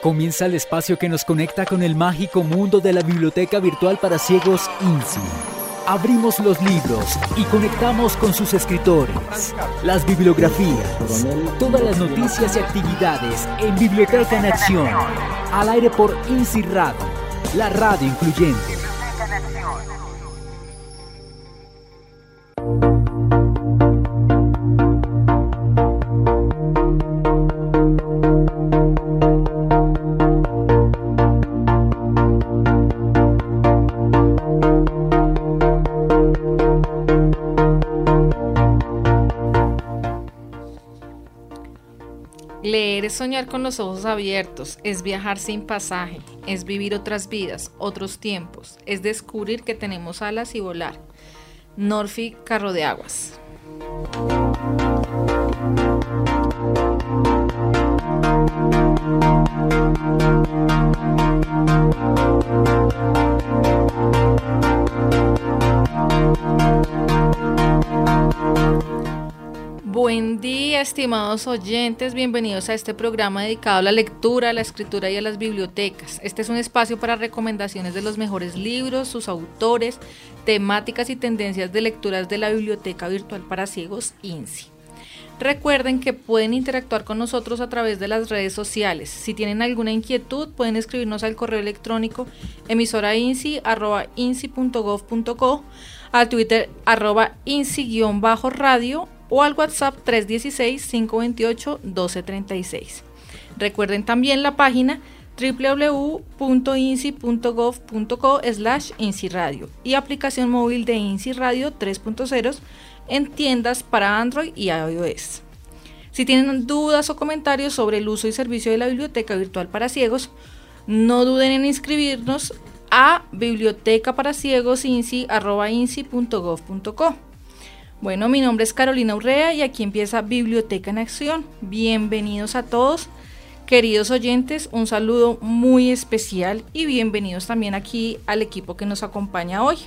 Comienza el espacio que nos conecta con el mágico mundo de la biblioteca virtual para ciegos INSI. Abrimos los libros y conectamos con sus escritores, las bibliografías, todas las noticias y actividades en Biblioteca en Acción. Al aire por INSI Radio, la radio incluyente. Leer es soñar con los ojos abiertos, es viajar sin pasaje, es vivir otras vidas, otros tiempos, es descubrir que tenemos alas y volar. Norfi Carro de Aguas. Buen día, estimados oyentes, bienvenidos a este programa dedicado a la lectura, a la escritura y a las bibliotecas. Este es un espacio para recomendaciones de los mejores libros, sus autores, temáticas y tendencias de lecturas de la Biblioteca Virtual para Ciegos INSI. Recuerden que pueden interactuar con nosotros a través de las redes sociales. Si tienen alguna inquietud, pueden escribirnos al correo electrónico emisorainsi@insi.gov.co, a Twitter @insi_radio o al WhatsApp 316-528-1236. Recuerden también la página www.insi.gov.co/INSI-radio y aplicación móvil de INSI Radio 3.0 en tiendas para Android y iOS. Si tienen dudas o comentarios sobre el uso y servicio de la Biblioteca Virtual para Ciegos, no duden en inscribirnos a bibliotecaparaciegosinsi@insi.gov.co. Bueno, mi nombre es Carolina Urrea y aquí empieza Biblioteca en Acción. Bienvenidos a todos, queridos oyentes, un saludo muy especial y bienvenidos también aquí al equipo que nos acompaña hoy.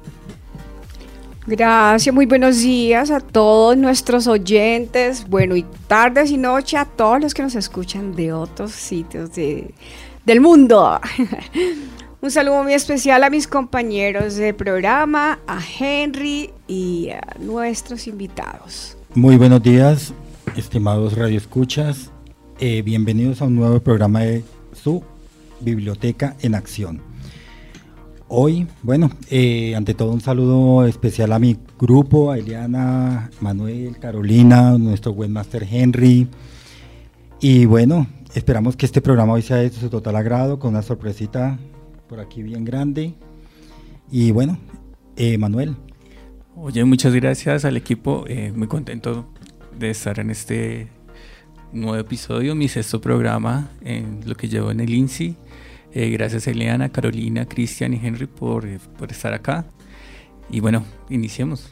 Gracias, muy buenos días a todos nuestros oyentes, bueno, y tardes y noches a todos los que nos escuchan de otros sitios del mundo. Un saludo muy especial a mis compañeros de programa, a Henry y a nuestros invitados. Muy buenos días, estimados radioescuchas. Bienvenidos a un nuevo programa de su Biblioteca en Acción. Hoy, ante todo un saludo especial a mi grupo, a Eliana, Manuel, Carolina, nuestro webmaster Henry. Y bueno, esperamos que este programa hoy sea de su total agrado, con una sorpresita por aquí bien grande. Y bueno, Manuel. Oye, muchas gracias al equipo, muy contento de estar en este nuevo episodio, mi sexto programa en lo que llevo en el INSI. Gracias a Eliana, Carolina, Cristian y Henry por estar acá. Y bueno, iniciemos.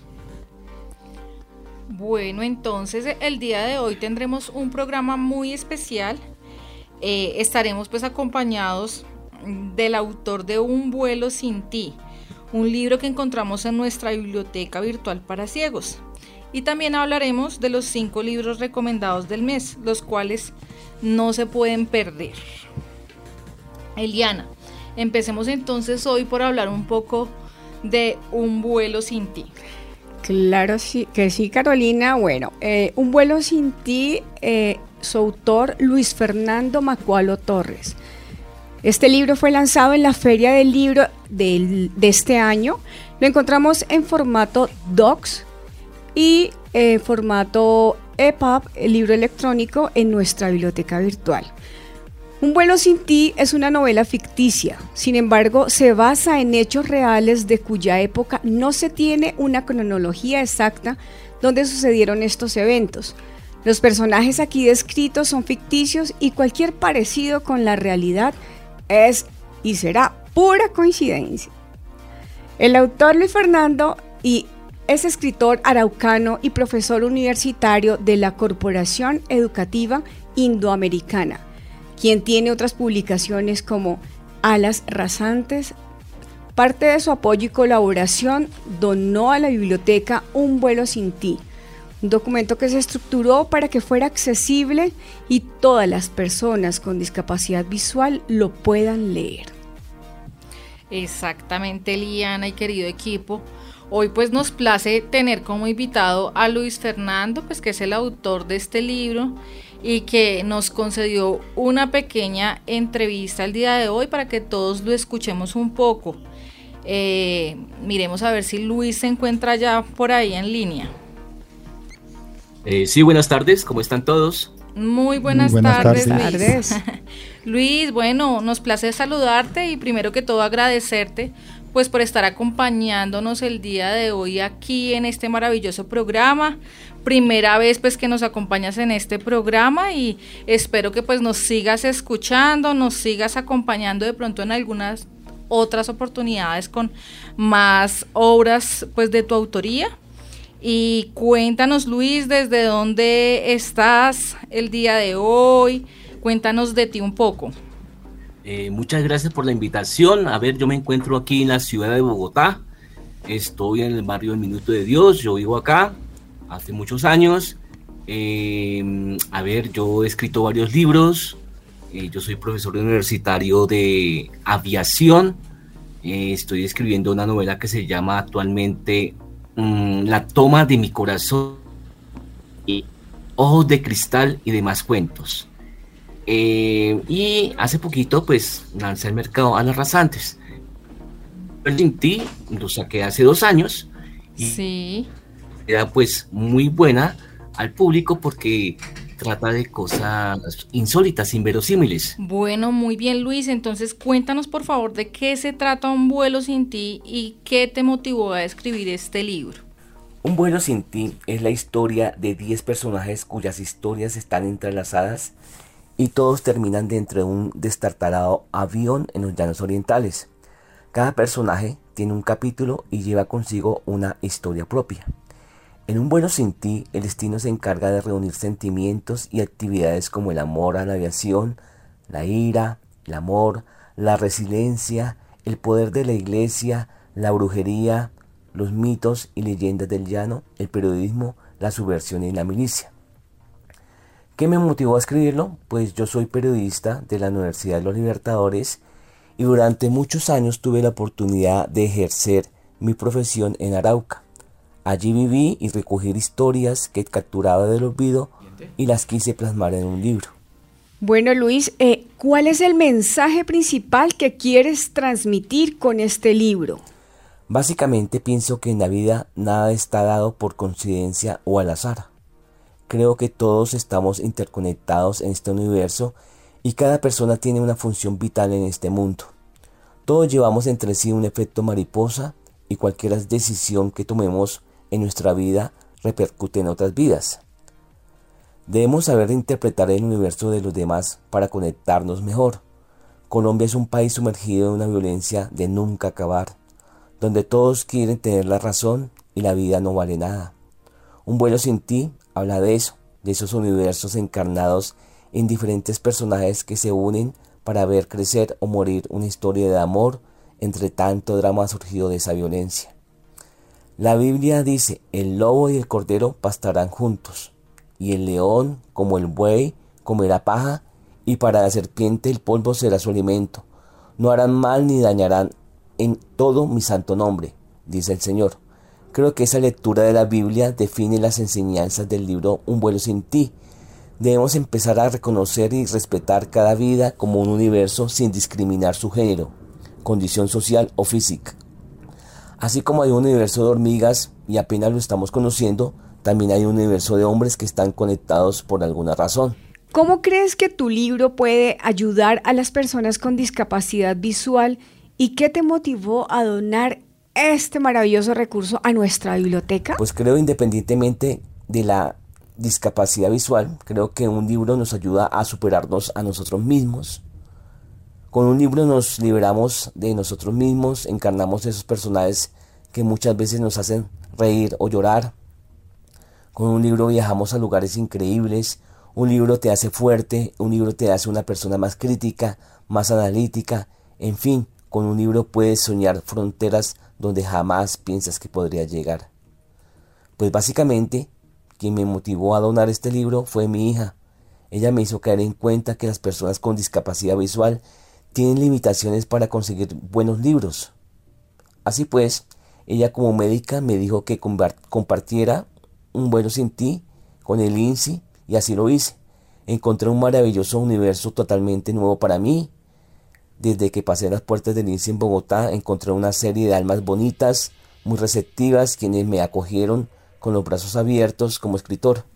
Bueno, entonces el día de hoy tendremos un programa muy especial. Estaremos pues acompañados del autor de Un vuelo sin ti, un libro que encontramos en nuestra Biblioteca Virtual para Ciegos. Y también hablaremos de los 5 libros recomendados del mes, los cuales no se pueden perder. Eliana, empecemos entonces hoy por hablar un poco de Un vuelo sin ti. Claro que sí, Carolina. Bueno, Un vuelo sin ti, su autor Luis Fernando Macualo Torres. Este libro fue lanzado en la Feria del Libro de este año. Lo encontramos en formato docs y formato EPUB, el libro electrónico, en nuestra biblioteca virtual. Un vuelo sin ti es una novela ficticia, sin embargo se basa en hechos reales de cuya época no se tiene una cronología exacta donde sucedieron estos eventos. Los personajes aquí descritos son ficticios y cualquier parecido con la realidad es y será pura coincidencia. El autor Luis Fernando es escritor araucano y profesor universitario de la Corporación Educativa Indoamericana, quien tiene otras publicaciones como Alas Rasantes. Parte de su apoyo y colaboración donó a la biblioteca Un vuelo sin ti, Un documento que se estructuró para que fuera accesible y todas las personas con discapacidad visual lo puedan leer. Exactamente, Eliana y querido equipo. Hoy pues nos place tener como invitado a Luis Fernando, pues que es el autor de este libro y que nos concedió una pequeña entrevista el día de hoy para que todos lo escuchemos un poco. Miremos a ver si Luis se encuentra ya por ahí en línea. Sí, buenas tardes, ¿cómo están todos? Muy buenas tardes, Luis. Luis, bueno, nos place saludarte y primero que todo agradecerte pues por estar acompañándonos el día de hoy aquí en este maravilloso programa. Primera vez pues que nos acompañas en este programa y espero que pues nos sigas escuchando, nos sigas acompañando de pronto en algunas otras oportunidades con más obras pues de tu autoría. Y cuéntanos, Luis, desde dónde estás el día de hoy, cuéntanos de ti un poco. Muchas gracias por la invitación. A ver, yo me encuentro aquí en la ciudad de Bogotá, estoy en el barrio del Minuto de Dios, yo vivo acá hace muchos años. A ver, yo he escrito varios libros, yo soy profesor universitario de aviación, estoy escribiendo una novela que se llama actualmente La toma de mi corazón, y Ojos de cristal y demás cuentos. Y hace poquito pues lancé al mercado Alas Rasantes. Sin ti lo saqué hace 2 años y sí, era pues muy buena al público porque trata de cosas insólitas, inverosímiles. Bueno, muy bien, Luis, entonces cuéntanos por favor de qué se trata Un vuelo sin ti y qué te motivó a escribir este libro. Un vuelo sin ti es la historia de 10 personajes cuyas historias están entrelazadas y todos terminan dentro de un destartalado avión en los llanos orientales. Cada personaje tiene un capítulo y lleva consigo una historia propia. En Un vuelo sin ti, el destino se encarga de reunir sentimientos y actividades como el amor a la aviación, la ira, el amor, la resiliencia, el poder de la iglesia, la brujería, los mitos y leyendas del llano, el periodismo, la subversión y la milicia. ¿Qué me motivó a escribirlo? Pues yo soy periodista de la Universidad de los Libertadores y durante muchos años tuve la oportunidad de ejercer mi profesión en Arauca. Allí viví y recogí historias que capturaba del olvido y las quise plasmar en un libro. Bueno, Luis, ¿cuál es el mensaje principal que quieres transmitir con este libro? Básicamente pienso que en la vida nada está dado por coincidencia o al azar. Creo que todos estamos interconectados en este universo y cada persona tiene una función vital en este mundo. Todos llevamos entre sí un efecto mariposa y cualquier decisión que tomemos en nuestra vida repercute en otras vidas. Debemos saber interpretar el universo de los demás para conectarnos mejor. Colombia es un país sumergido en una violencia de nunca acabar, donde todos quieren tener la razón y la vida no vale nada. Un vuelo sin ti habla de eso, de esos universos encarnados en diferentes personajes que se unen para ver crecer o morir una historia de amor entre tanto drama surgido de esa violencia. La Biblia dice, el lobo y el cordero pastarán juntos, y el león, como el buey, comerá paja, y para la serpiente el polvo será su alimento. No harán mal ni dañarán en todo mi santo nombre, dice el Señor. Creo que esa lectura de la Biblia define las enseñanzas del libro Un vuelo sin ti. Debemos empezar a reconocer y respetar cada vida como un universo sin discriminar su género, condición social o física. Así como hay un universo de hormigas y apenas lo estamos conociendo, también hay un universo de hombres que están conectados por alguna razón. ¿Cómo crees que tu libro puede ayudar a las personas con discapacidad visual y qué te motivó a donar este maravilloso recurso a nuestra biblioteca? Pues creo, independientemente de la discapacidad visual, creo que un libro nos ayuda a superarnos a nosotros mismos. Con un libro nos liberamos de nosotros mismos, encarnamos esos personajes que muchas veces nos hacen reír o llorar. Con un libro viajamos a lugares increíbles, un libro te hace fuerte, un libro te hace una persona más crítica, más analítica, en fin, con un libro puedes soñar fronteras donde jamás piensas que podrías llegar. Pues básicamente quien me motivó a donar este libro fue mi hija. Ella me hizo caer en cuenta que las personas con discapacidad visual tienen limitaciones para conseguir buenos libros. Así pues, ella como médica me dijo que compartiera Un vuelo sin ti con el INSI y así lo hice. Encontré un maravilloso universo totalmente nuevo para mí. Desde que pasé las puertas del INSI en Bogotá, encontré una serie de almas bonitas, muy receptivas, quienes me acogieron con los brazos abiertos como escritor.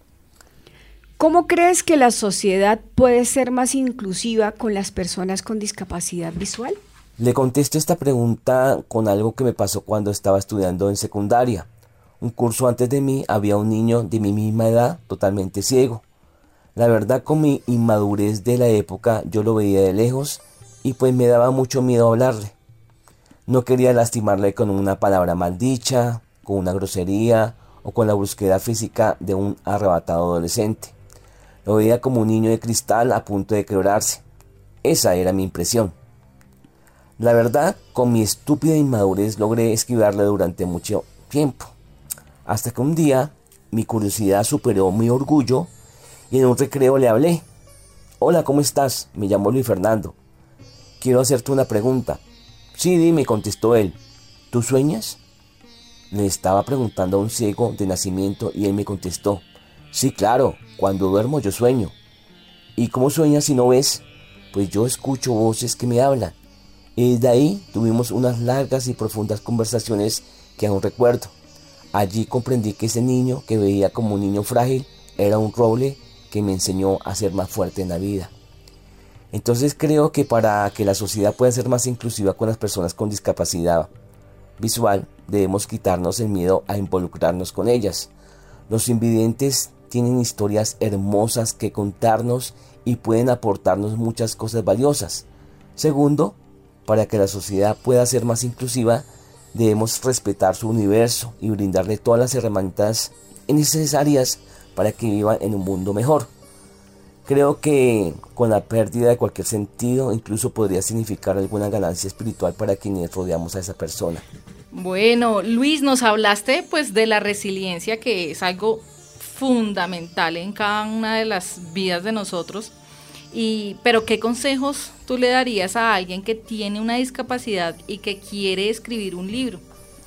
¿Cómo crees que la sociedad puede ser más inclusiva con las personas con discapacidad visual? Le contesto esta pregunta con algo que me pasó cuando estaba estudiando en secundaria. Un curso antes de mí había un niño de mi misma edad totalmente ciego. La verdad, con mi inmadurez de la época yo lo veía de lejos y pues me daba mucho miedo hablarle. No quería lastimarle con una palabra maldicha, con una grosería o con la brusquedad física de un arrebatado adolescente. Lo veía como un niño de cristal a punto de quebrarse. Esa era mi impresión. La verdad, con mi estúpida inmadurez logré esquivarle durante mucho tiempo. Hasta que un día mi curiosidad superó mi orgullo y en un recreo le hablé. Hola, ¿cómo estás? Me llamo Luis Fernando. Quiero hacerte una pregunta. Sí, dime, contestó él. ¿Tú sueñas? Le estaba preguntando a un ciego de nacimiento y él me contestó. Sí, claro, cuando duermo yo sueño. ¿Y cómo sueñas si no ves? Pues yo escucho voces que me hablan. Y desde ahí tuvimos unas largas y profundas conversaciones que aún recuerdo. Allí comprendí que ese niño que veía como un niño frágil era un roble que me enseñó a ser más fuerte en la vida. Entonces creo que para que la sociedad pueda ser más inclusiva con las personas con discapacidad visual, debemos quitarnos el miedo a involucrarnos con ellas. Los invidentes tienen historias hermosas que contarnos y pueden aportarnos muchas cosas valiosas. Segundo, para que la sociedad pueda ser más inclusiva, debemos respetar su universo y brindarle todas las herramientas necesarias para que vivan en un mundo mejor. Creo que con la pérdida de cualquier sentido incluso podría significar alguna ganancia espiritual para quienes rodeamos a esa persona. Bueno, Luis, nos hablaste pues de la resiliencia, que es algo fundamental en cada una de las vidas de nosotros. Pero ¿qué consejos tú le darías a alguien que tiene una discapacidad y que quiere escribir un libro?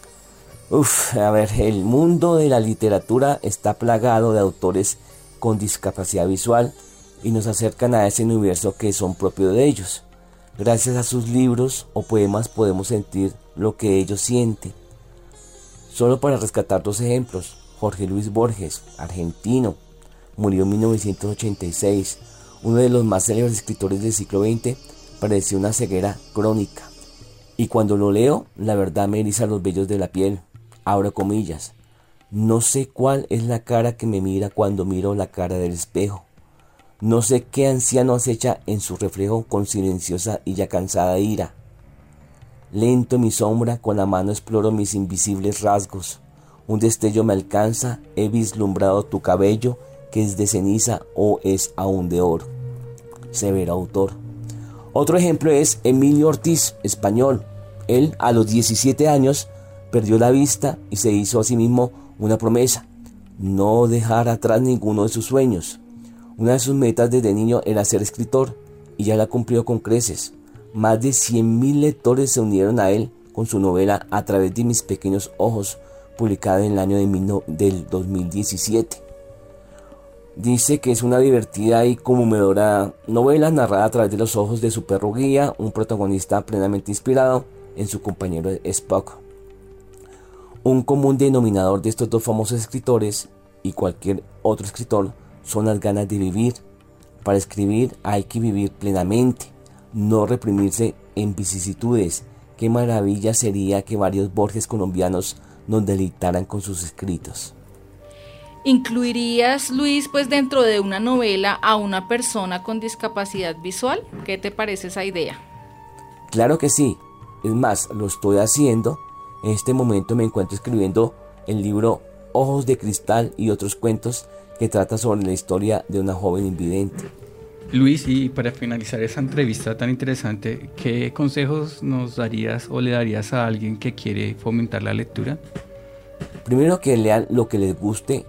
El mundo de la literatura está plagado de autores con discapacidad visual y nos acercan a ese universo que son propios de ellos. Gracias a sus libros o poemas podemos sentir lo que ellos sienten. Solo para rescatar dos ejemplos: Jorge Luis Borges, argentino, murió en 1986. Uno de los más célebres escritores del siglo XX, padeció una ceguera crónica. Y cuando lo leo, la verdad me eriza los vellos de la piel. Abro comillas. No sé cuál es la cara que me mira cuando miro la cara del espejo. No sé qué anciano acecha en su reflejo con silenciosa y ya cansada ira. Lento en mi sombra, con la mano exploro mis invisibles rasgos. Un destello me alcanza, he vislumbrado tu cabello, que es de ceniza o es aún de oro. Severo autor. Otro ejemplo es Emilio Ortiz, español. Él, a los 17 años, perdió la vista y se hizo a sí mismo una promesa: no dejar atrás ninguno de sus sueños. Una de sus metas desde niño era ser escritor y ya la cumplió con creces. Más de 100.000 lectores se unieron a él con su novela A través de mis pequeños ojos, publicada en el año del 2017. Dice que es una divertida y conmovedora novela narrada a través de los ojos de su perro guía, un protagonista plenamente inspirado en su compañero Spock. Un común denominador de estos dos famosos escritores y cualquier otro escritor son las ganas de vivir. Para escribir hay que vivir plenamente, no reprimirse en vicisitudes. Qué maravilla sería que varios Borges colombianos nos deleitaran con sus escritos. ¿Incluirías, Luis, pues dentro de una novela a una persona con discapacidad visual? ¿Qué te parece esa idea? Claro que sí. Es más, lo estoy haciendo. En este momento me encuentro escribiendo el libro Ojos de Cristal y otros cuentos, que trata sobre la historia de una joven invidente. Luis, y para finalizar esta entrevista tan interesante, ¿qué consejos nos darías o le darías a alguien que quiere fomentar la lectura? Primero, que lean lo que les guste,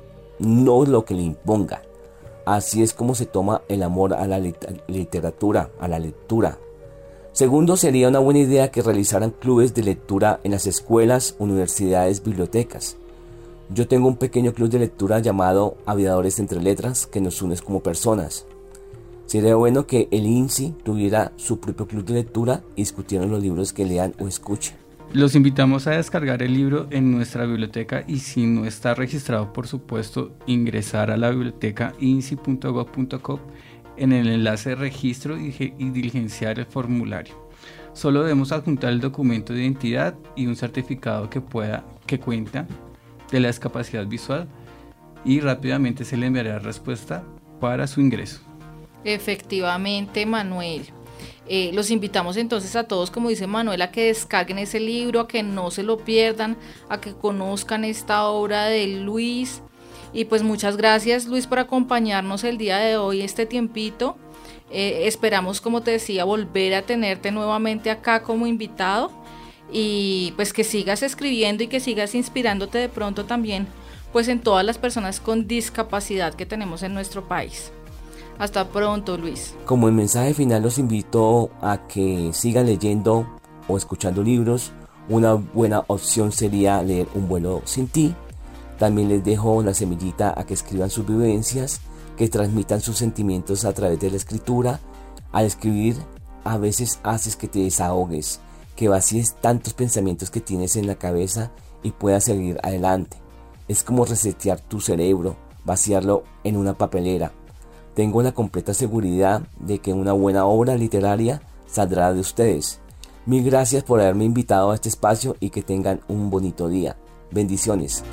no lo que le impongan. Así es como se toma el amor a la literatura, a la lectura. Segundo, sería una buena idea que realizaran clubes de lectura en las escuelas, universidades, bibliotecas. Yo tengo un pequeño club de lectura llamado Aviadores entre Letras que nos une como personas. Sería bueno que el INSI tuviera su propio club de lectura y discutieran los libros que lean o escuchen. Los invitamos a descargar el libro en nuestra biblioteca y si no está registrado, por supuesto, ingresar a la biblioteca insi.gov.co en el enlace de registro y diligenciar el formulario. Solo debemos adjuntar el documento de identidad y un certificado que cuenta de la discapacidad visual y rápidamente se le enviará respuesta para su ingreso. Efectivamente, Manuel. Los invitamos entonces a todos, como dice Manuel, a que descarguen ese libro, a que no se lo pierdan, a que conozcan esta obra de Luis. Y pues muchas gracias, Luis, por acompañarnos el día de hoy, este tiempito. Esperamos, como te decía, volver a tenerte nuevamente acá como invitado y pues que sigas escribiendo y que sigas inspirándote de pronto también pues en todas las personas con discapacidad que tenemos en nuestro país. Hasta pronto, Luis. Como el mensaje final, los invito a que sigan leyendo o escuchando libros. Una buena opción sería leer Un vuelo sin ti. También les dejo la semillita a que escriban sus vivencias, que transmitan sus sentimientos a través de la escritura. Al escribir, a veces haces que te desahogues, que vacíes tantos pensamientos que tienes en la cabeza y puedas seguir adelante. Es como resetear tu cerebro, vaciarlo en una papelera. Tengo la completa seguridad de que una buena obra literaria saldrá de ustedes. Mil gracias por haberme invitado a este espacio y que tengan un bonito día. Bendiciones.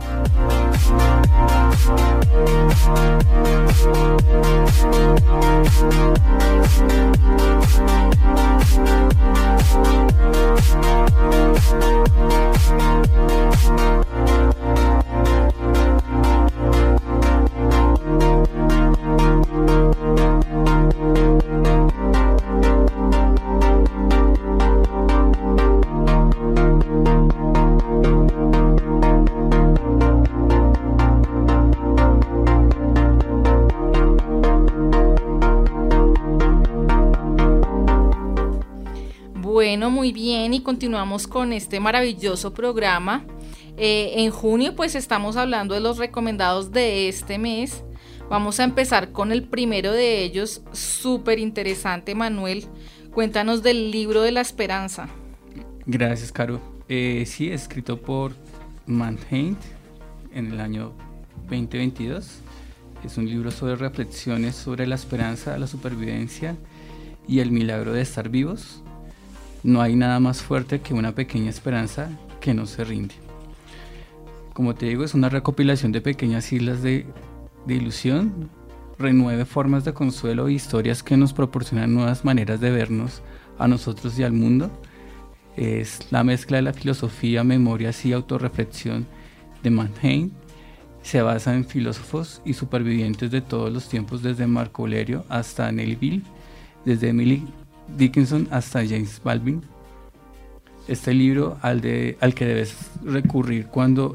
Bueno, muy bien, y continuamos con este maravilloso programa. En junio pues estamos hablando de los recomendados de este mes. Vamos a empezar con el primero de ellos, súper interesante. Manuel, cuéntanos del libro de la esperanza. Gracias, Caro. Sí, escrito por Mannheim en el año 2022. Es un libro sobre reflexiones sobre la esperanza, la supervivencia y el milagro de estar vivos. No hay nada más fuerte que una pequeña esperanza que no se rinde. Como te digo, es una recopilación de pequeñas islas de ilusión, renueve formas de consuelo e historias que nos proporcionan nuevas maneras de vernos a nosotros y al mundo. Es la mezcla de la filosofía, memorias y autorreflexión de Mannheim. Se basa en filósofos y supervivientes de todos los tiempos, desde Marco Aurelio hasta Nelly, desde Emily Dickinson hasta James Baldwin. Este libro al que debes recurrir cuando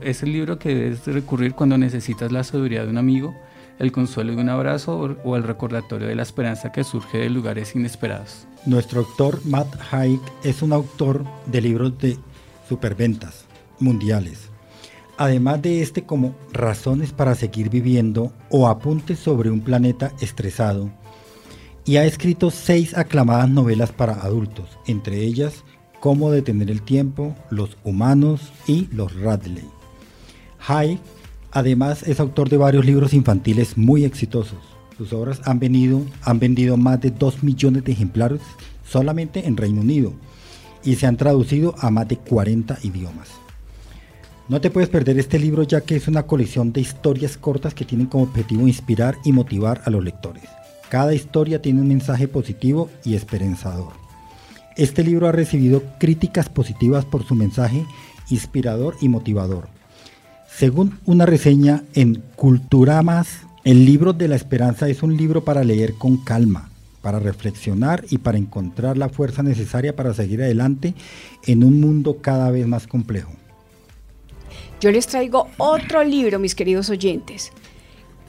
necesitas la sabiduría de un amigo, el consuelo de un abrazo o el recordatorio de la esperanza que surge de lugares inesperados. Nuestro autor Matt Haig es un autor de libros de superventas mundiales. Además de como Razones para seguir viviendo o Apuntes sobre un planeta estresado, y ha escrito 6 aclamadas novelas para adultos, entre ellas Cómo detener el tiempo, Los humanos y Los Radley. Haig además es autor de varios libros infantiles muy exitosos. Sus obras han vendido más de 2 millones de ejemplares solamente en Reino Unido y se han traducido a más de 40 idiomas. No te puedes perder este libro, ya que es una colección de historias cortas que tienen como objetivo inspirar y motivar a los lectores. Cada historia tiene un mensaje positivo y esperanzador. Este libro ha recibido críticas positivas por su mensaje inspirador y motivador. Según una reseña en Culturamas, el libro de la esperanza es un libro para leer con calma, para reflexionar y para encontrar la fuerza necesaria para seguir adelante en un mundo cada vez más complejo. Yo les traigo otro libro, mis queridos oyentes.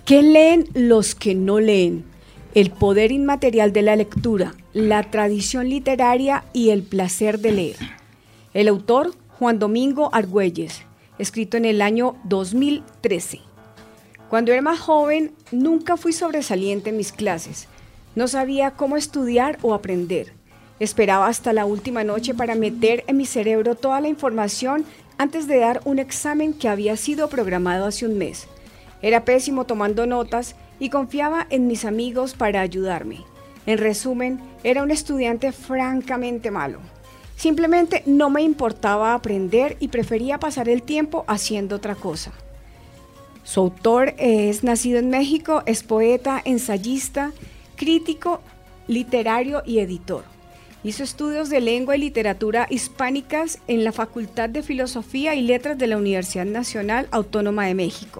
¿Qué leen los que no leen? El poder inmaterial de la lectura, la tradición literaria y el placer de leer. El autor, Juan Domingo Argüelles, escrito en el año 2013. Cuando era más joven, nunca fui sobresaliente en mis clases. No sabía cómo estudiar o aprender. Esperaba hasta la última noche para meter en mi cerebro toda la información antes de dar un examen que había sido programado hace un mes. Era pésimo tomando notas y confiaba en mis amigos para ayudarme. En resumen, era un estudiante francamente malo. Simplemente no me importaba aprender y prefería pasar el tiempo haciendo otra cosa. Su autor es nacido en México, es poeta, ensayista, crítico, literario y editor. Hizo estudios de lengua y literatura hispánicas en la Facultad de Filosofía y Letras de la Universidad Nacional Autónoma de México.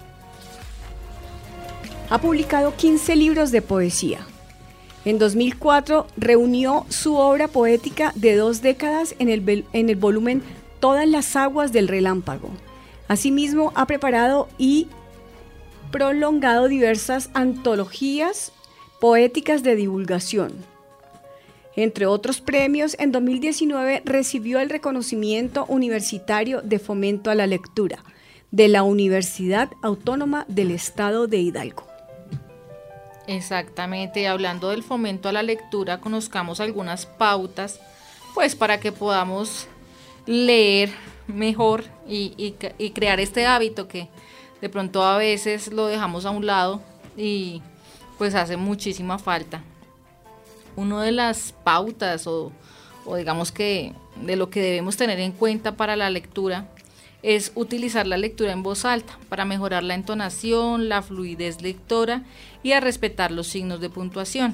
Ha publicado 15 libros de poesía. En 2004 reunió su obra poética de 2 décadas en el volumen Todas las aguas del relámpago. Asimismo, ha preparado y prolongado diversas antologías poéticas de divulgación. Entre otros premios, en 2019 recibió el reconocimiento universitario de fomento a la lectura de la Universidad Autónoma del Estado de Hidalgo. Exactamente, hablando del fomento a la lectura, conozcamos algunas pautas, pues para que podamos leer mejor y crear este hábito que de pronto a veces lo dejamos a un lado y pues hace muchísima falta. Una de las pautas o digamos que de lo que debemos tener en cuenta para la lectura es utilizar la lectura en voz alta para mejorar la entonación, la fluidez lectora y a respetar los signos de puntuación.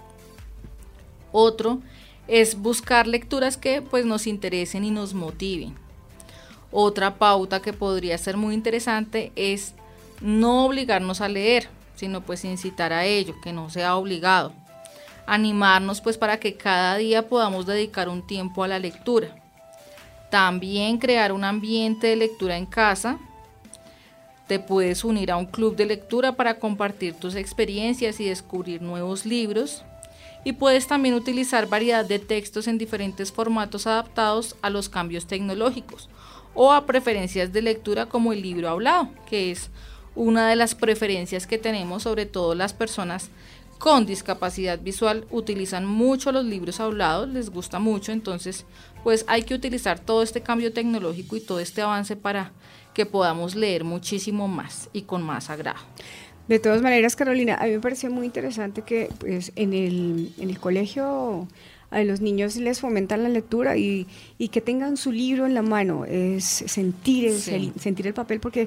Otro es buscar lecturas que pues nos interesen y nos motiven. Otra pauta que podría ser muy interesante es no obligarnos a leer, sino pues incitar a ello, que no sea obligado. Animarnos pues para que cada día podamos dedicar un tiempo a la lectura. También crear un ambiente de lectura en casa. Te puedes unir a un club de lectura para compartir tus experiencias y descubrir nuevos libros. Y puedes también utilizar variedad de textos en diferentes formatos adaptados a los cambios tecnológicos o a preferencias de lectura como el libro hablado, que es una de las preferencias que tenemos, sobre todo las personas con discapacidad visual utilizan mucho los libros hablados, les gusta mucho, entonces pues hay que utilizar todo este cambio tecnológico y todo este avance para que podamos leer muchísimo más y con más agrado. De todas maneras, Carolina, a mí me pareció muy interesante que pues, en el colegio a los niños les fomentan la lectura y que tengan su libro en la mano, es sentir el papel, porque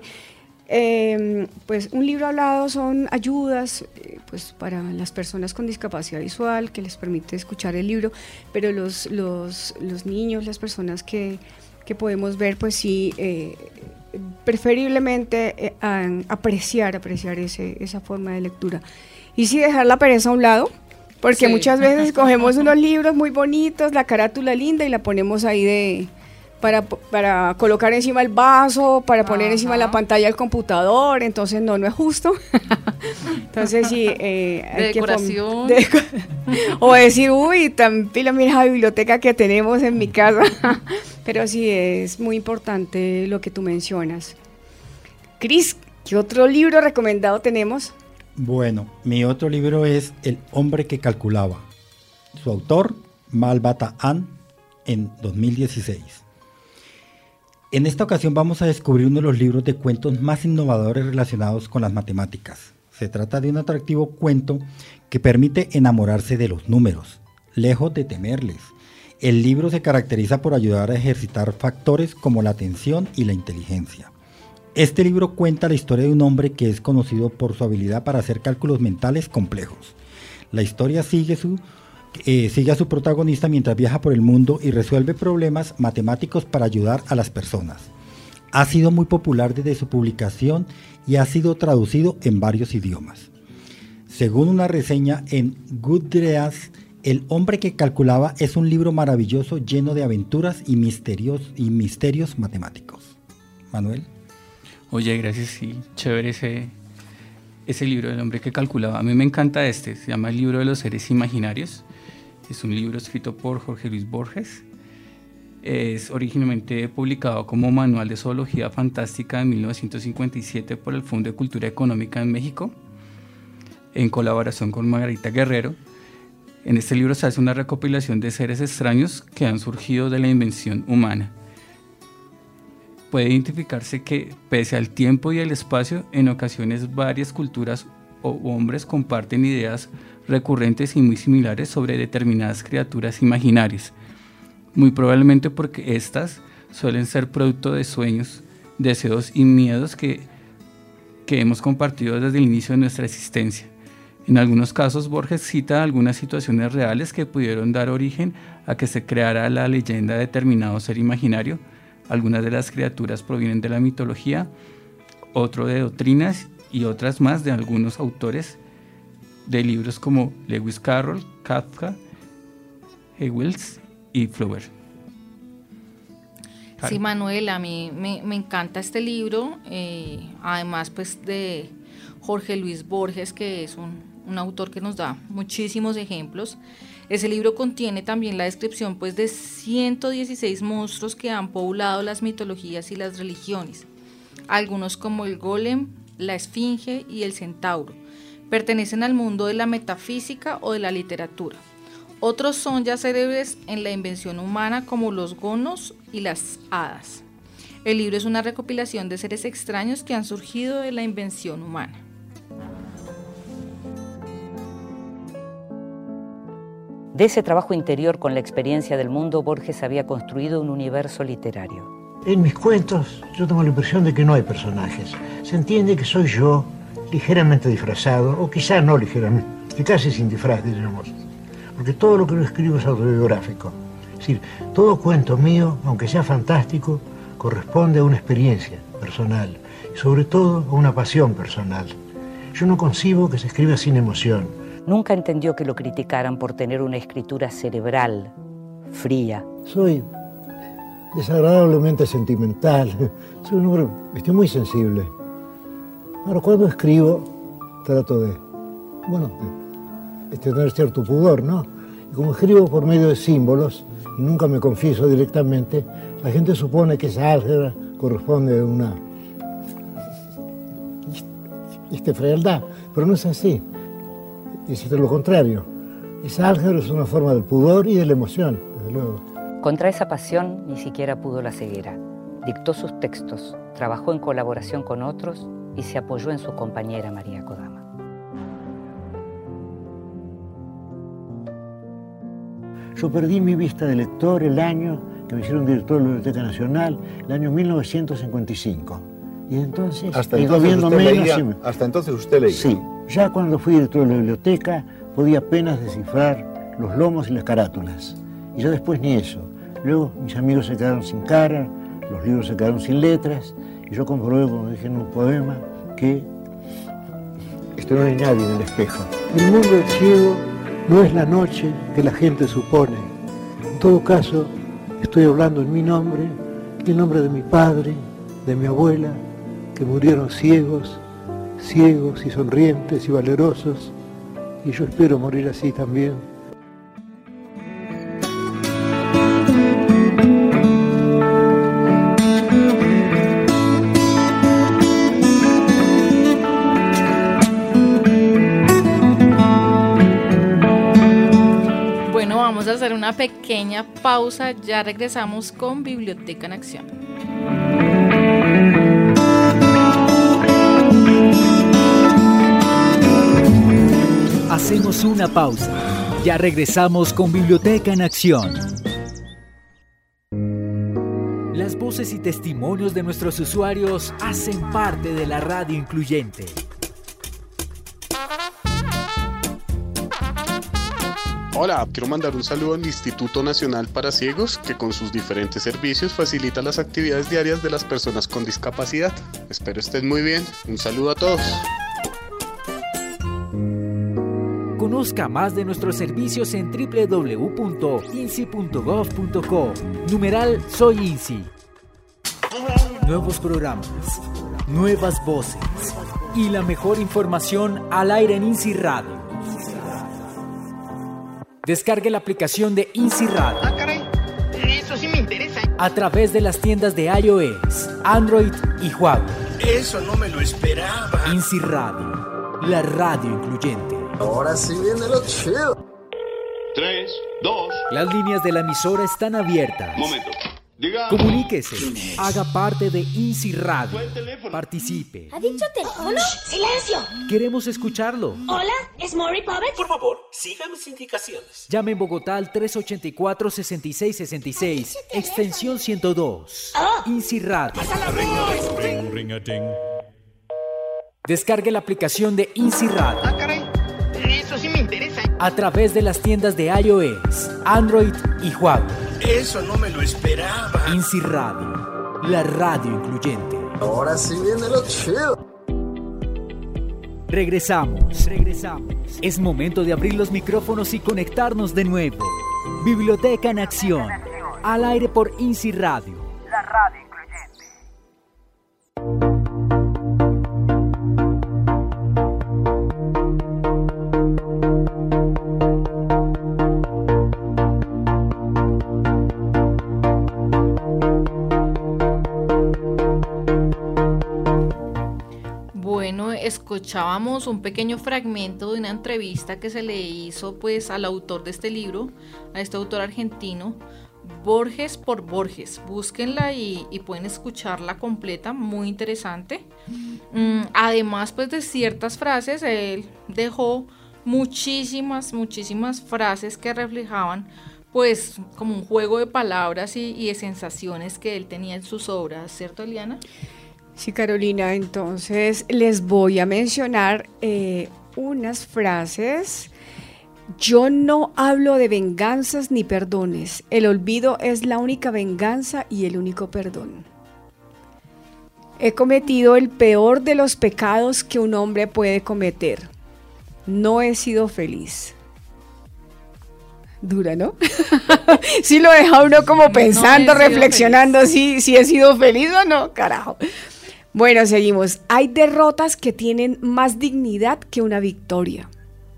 pues un libro hablado son ayudas pues para las personas con discapacidad visual que les permite escuchar el libro, pero los niños, las personas que podemos ver, pues sí, preferiblemente apreciar esa forma de lectura y sí dejar la pereza a un lado, porque muchas veces cogemos unos libros muy bonitos, la carátula linda y la ponemos ahí para colocar encima el vaso, para poner encima la pantalla del computador, entonces no es justo. Entonces sí, hay decoración. O decir, uy, tan pila, mira la biblioteca que tenemos en mi casa. Pero sí, es muy importante lo que tú mencionas. Cris, ¿qué otro libro recomendado tenemos? Bueno, mi otro libro es El hombre que calculaba. Su autor, Malbata An, en 2016. En esta ocasión vamos a descubrir uno de los libros de cuentos más innovadores relacionados con las matemáticas. Se trata de un atractivo cuento que permite enamorarse de los números, lejos de temerles. El libro se caracteriza por ayudar a ejercitar factores como la atención y la inteligencia. Este libro cuenta la historia de un hombre que es conocido por su habilidad para hacer cálculos mentales complejos. La historia sigue a su protagonista mientras viaja por el mundo y resuelve problemas matemáticos para ayudar a las personas. Ha sido muy popular desde su publicación y ha sido traducido en varios idiomas. Según una reseña en Goodreads, El hombre que calculaba es un libro maravilloso lleno de aventuras y misterios matemáticos. Manuel. Oye, gracias, sí, chévere ese libro del hombre que calculaba. A mmí me encanta se llama El libro de los seres imaginarios. Es un libro escrito por Jorge Luis Borges. Es originalmente publicado como Manual de Zoología Fantástica en 1957 por el Fondo de Cultura Económica en México, en colaboración con Margarita Guerrero. En este libro se hace una recopilación de seres extraños que han surgido de la invención humana. Puede identificarse que, pese al tiempo y el espacio, en ocasiones varias culturas o hombres comparten ideas recurrentes y muy similares sobre determinadas criaturas imaginarias, muy probablemente porque estas suelen ser producto de sueños, deseos y miedos que hemos compartido desde el inicio de nuestra existencia. En algunos casos, Borges cita algunas situaciones reales que pudieron dar origen a que se creara la leyenda de determinado ser imaginario. Algunas de las criaturas provienen de la mitología, otro de doctrinas y otras más de algunos autores de libros como Lewis Carroll, Kafka, Howells y Flaubert. Sí, Manuel, a mí me encanta este libro, además pues de Jorge Luis Borges, que es un autor que nos da muchísimos ejemplos. Ese libro contiene también la descripción pues de 116 monstruos que han poblado las mitologías y las religiones, algunos como el golem, la esfinge y el centauro. Pertenecen al mundo de la metafísica o de la literatura. Otros son ya célebres en la invención humana como los gonos y las hadas. El libro es una recopilación de seres extraños que han surgido de la invención humana. De ese trabajo interior con la experiencia del mundo, Borges había construido un universo literario. En mis cuentos yo tengo la impresión de que no hay personajes. Se entiende que soy yo, ligeramente disfrazado, o quizá no ligeramente, casi sin disfraz, diríamos. Porque todo lo que yo escribo es autobiográfico. Es decir, todo cuento mío, aunque sea fantástico, corresponde a una experiencia personal y sobre todo a una pasión personal. Yo no concibo que se escriba sin emoción. Nunca entendió que lo criticaran por tener una escritura cerebral, fría. Soy desagradablemente sentimental. Soy un hombre muy sensible. Ahora, cuando escribo, trato de tener cierto pudor, ¿no? Y como escribo por medio de símbolos, y nunca me confieso directamente, la gente supone que esa álgebra corresponde a una frialdad, pero no es así. Es lo contrario. Esa álgebra es una forma del pudor y de la emoción, desde luego. Contra esa pasión ni siquiera pudo la ceguera. Dictó sus textos, trabajó en colaboración con otros y se apoyó en su compañera María Kodama. Yo perdí mi vista de lector el año que me hicieron director de la Biblioteca Nacional, el año 1955. Y entonces, hasta entonces usted leía. Sí, ya cuando fui director de la biblioteca podía apenas descifrar los lomos y las carátulas. Y ya después ni eso. Luego mis amigos se quedaron sin cara, los libros se quedaron sin letras, y yo comprobé, como dije en un poema, que no hay nadie en el espejo. El mundo del ciego no es la noche que la gente supone. En todo caso, estoy hablando en mi nombre y en nombre de mi padre, de mi abuela, que murieron ciegos y sonrientes y valerosos, y yo espero morir así también. Bueno, vamos a hacer una pequeña pausa, ya regresamos con Biblioteca en Acción. Hacemos una pausa. Ya regresamos con Biblioteca en Acción. Las voces y testimonios de nuestros usuarios hacen parte de la radio incluyente. Hola, quiero mandar un saludo al Instituto Nacional para Ciegos, que con sus diferentes servicios facilita las actividades diarias de las personas con discapacidad. Espero estén muy bien. Un saludo a todos. Conozca más de nuestros servicios en www.insi.gov.co. Numeral Soy INSI. Nuevos programas, nuevas voces, y la mejor información al aire en INSI Radio. Descargue la aplicación de INSI Radio. Ah, caray, eso sí me interesa. A través de las tiendas de iOS, Android y Huawei. Eso no me lo esperaba. INSI Radio, la radio incluyente. Ahora sí viene lo chido. 3, 2. Las líneas de la emisora están abiertas. Momento. Diga. Comuníquese, haga parte de INSI Radio. Participe. ¿Ha dicho teléfono? ¡Silencio! Queremos escucharlo. Hola, ¿es Maury Povich? Por favor, siga mis indicaciones. Llame en Bogotá al 384-6666, extensión 102. INSI Radio. Descargue la aplicación de INSI Radio. Ah, caray, eso sí me interesa. A través de las tiendas de iOS, Android y Huawei. Eso no me lo esperaba. INSI Radio, la radio incluyente. Ahora sí viene lo chido. Regresamos. Es momento de abrir los micrófonos y conectarnos de nuevo. Biblioteca en Acción, al aire por INSI Radio. La radio incluyente. Bueno, escuchábamos un pequeño fragmento de una entrevista que se le hizo pues al autor de este libro, a este autor argentino, Borges por Borges. Búsquenla y pueden escucharla completa, muy interesante. Además pues de ciertas frases, él dejó muchísimas frases que reflejaban pues como un juego de palabras y de sensaciones que él tenía en sus obras, ¿cierto, Eliana? Sí, Carolina, entonces les voy a mencionar unas frases. Yo no hablo de venganzas ni perdones. El olvido es la única venganza y el único perdón. He cometido el peor de los pecados que un hombre puede cometer. No he sido feliz. Dura, ¿no? Sí lo deja uno como pensando, reflexionando si he sido feliz o no, carajo. Bueno, seguimos. Hay derrotas que tienen más dignidad que una victoria.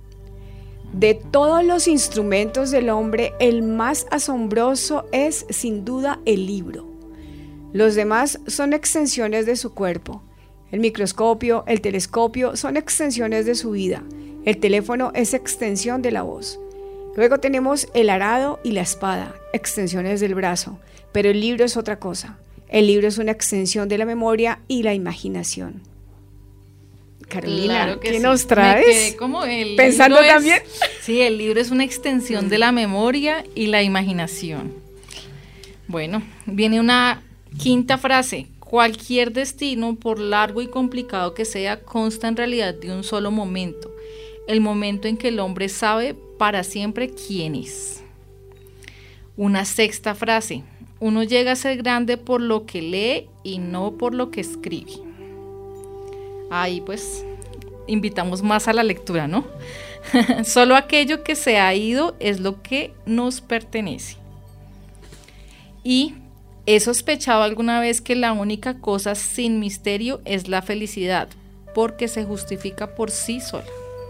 De todos los instrumentos del hombre, el más asombroso es, sin duda, el libro. Los demás son extensiones de su cuerpo. El microscopio, el telescopio son extensiones de su vida. El teléfono es extensión de la voz. Luego tenemos el arado y la espada, extensiones del brazo. Pero el libro es otra cosa. El libro es una extensión de la memoria y la imaginación. Carolina, claro que ¿qué sí. nos traes? Me quedé como el ¿pensando también? Sí, el libro es una extensión de la memoria y la imaginación. Bueno, viene una quinta frase. Cualquier destino, por largo y complicado que sea, consta en realidad de un solo momento. El momento en que el hombre sabe para siempre quién es. Una sexta frase. Uno llega a ser grande por lo que lee y no por lo que escribe. Ahí pues invitamos más a la lectura, ¿no? Solo aquello que se ha ido es lo que nos pertenece. Y he sospechado alguna vez que la única cosa sin misterio es la felicidad, porque se justifica por sí sola.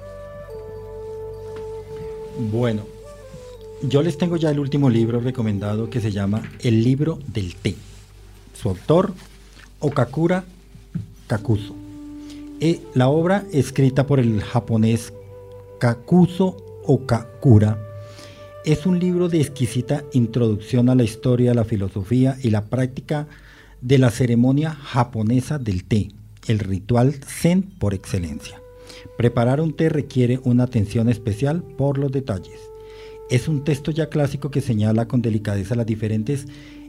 Bueno, yo les tengo ya el último libro recomendado que se llama El libro del té. Su autor, Okakura Kakuzo. La obra, escrita por el japonés Kakuzo Okakura, es un libro de exquisita introducción a la historia, la filosofía y la práctica de la ceremonia japonesa del té, el ritual zen por excelencia. Preparar un té requiere una atención especial por los detalles. Es un texto ya clásico que señala con delicadeza las diferencias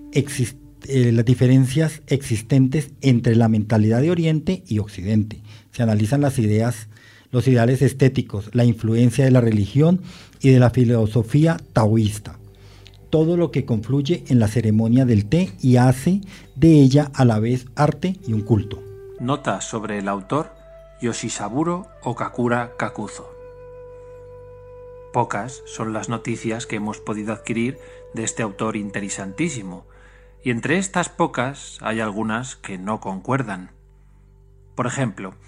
existentes entre la mentalidad de Oriente y Occidente. Se analizan las ideas, los ideales estéticos, la influencia de la religión y de la filosofía taoísta. Todo lo que confluye en la ceremonia del té y hace de ella a la vez arte y un culto. Nota sobre el autor Yoshisaburo Okakura Kakuzo. Pocas son las noticias que hemos podido adquirir de este autor interesantísimo, y entre estas pocas hay algunas que no concuerdan. Por ejemplo,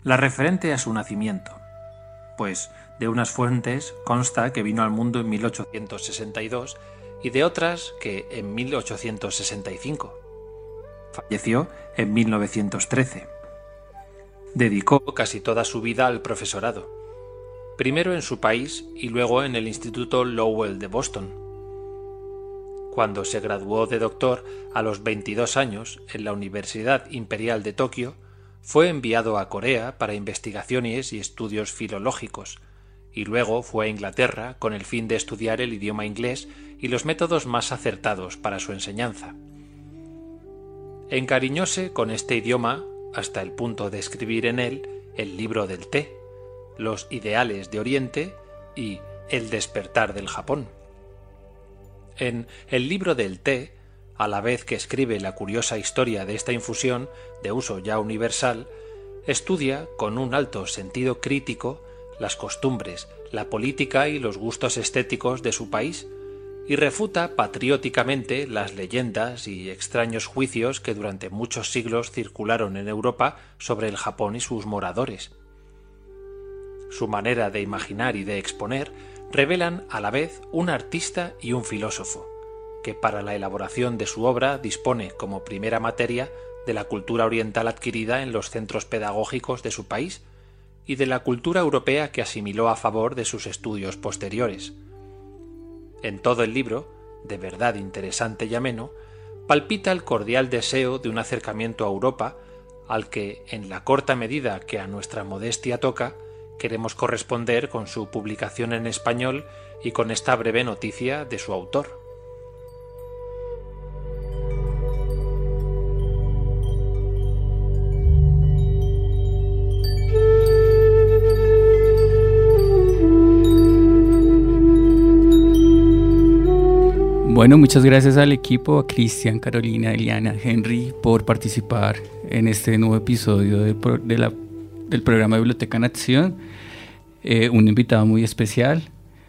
La referente a su nacimiento, pues de unas fuentes consta que vino al mundo en 1862 y de otras que en 1865. Falleció en 1913. Dedicó casi toda su vida al profesorado, primero en su país y luego en el Instituto Lowell de Boston. Cuando se graduó de doctor a los 22 años en la Universidad Imperial de Tokio, fue enviado a Corea para investigaciones y estudios filológicos, y luego fue a Inglaterra con el fin de estudiar el idioma inglés y los métodos más acertados para su enseñanza. Encariñóse con este idioma hasta el punto de escribir en él el libro del té, los ideales de Oriente y el despertar del Japón. En el libro del té, a la vez que escribe la curiosa historia de esta infusión de uso ya universal, estudia con un alto sentido crítico las costumbres, la política y los gustos estéticos de su país, y refuta patrióticamente las leyendas y extraños juicios que durante muchos siglos circularon en Europa sobre el Japón y sus moradores. Su manera de imaginar y de exponer revelan a la vez un artista y un filósofo, que para la elaboración de su obra dispone como primera materia de la cultura oriental adquirida en los centros pedagógicos de su país y de la cultura europea que asimiló a favor de sus estudios posteriores. En todo el libro, de verdad interesante y ameno, palpita el cordial deseo de un acercamiento a Europa al que, en la corta medida que a nuestra modestia toca, queremos corresponder con su publicación en español y con esta breve noticia de su autor. Bueno, muchas gracias al equipo, a Cristian, Carolina, Eliana, Henry, por participar en este nuevo episodio del programa Biblioteca en Acción. Un invitado muy especial.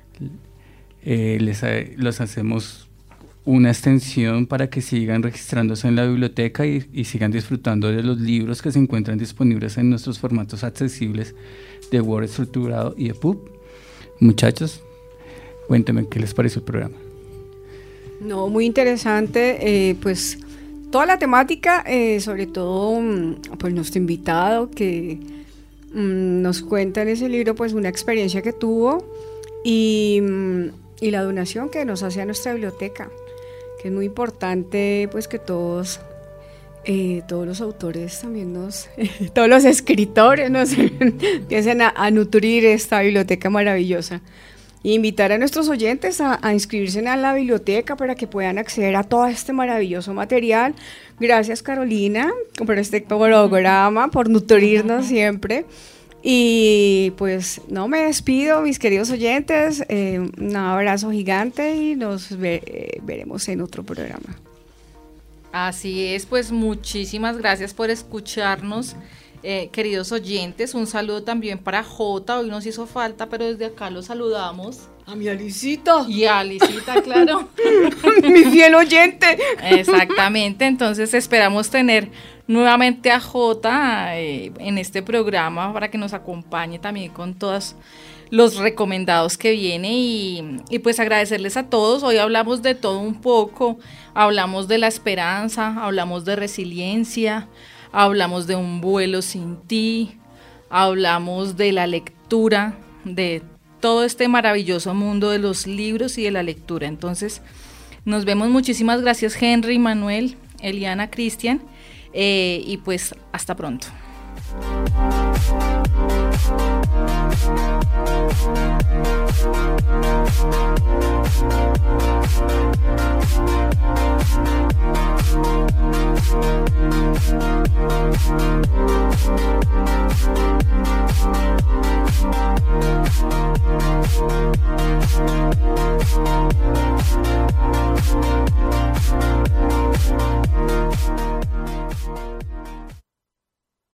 Los hacemos una extensión para que sigan registrándose en la biblioteca y sigan disfrutando de los libros que se encuentran disponibles en nuestros formatos accesibles de Word estructurado y EPUB. Muchachos, cuéntenme qué les pareció el programa. No, muy interesante, pues toda la temática, sobre todo pues nuestro invitado que nos cuenta en ese libro pues una experiencia que tuvo y la donación que nos hace a nuestra biblioteca, que es muy importante pues que todos los autores también todos los escritores nos empiecen a nutrir esta biblioteca maravillosa. Invitar a nuestros oyentes a inscribirse en la biblioteca para que puedan acceder a todo este maravilloso material. Gracias, Carolina, por este programa, por nutrirnos siempre. Y pues no me despido, mis queridos oyentes. Un abrazo gigante y nos veremos en otro programa. Así es, pues muchísimas gracias por escucharnos. Queridos oyentes, un saludo también para Jota, hoy nos hizo falta, pero desde acá los saludamos. A mi Alicita. Y a Alicita, claro. Mi fiel oyente. Exactamente, entonces esperamos tener nuevamente a Jota en este programa para que nos acompañe también con todos los recomendados que viene y pues agradecerles a todos. Hoy hablamos de todo un poco, hablamos de la esperanza, hablamos de resiliencia, hablamos de un vuelo sin ti, hablamos de la lectura, de todo este maravilloso mundo de los libros y de la lectura. Entonces, nos vemos. Muchísimas gracias, Henry, Manuel, Eliana, Cristian, y pues hasta pronto.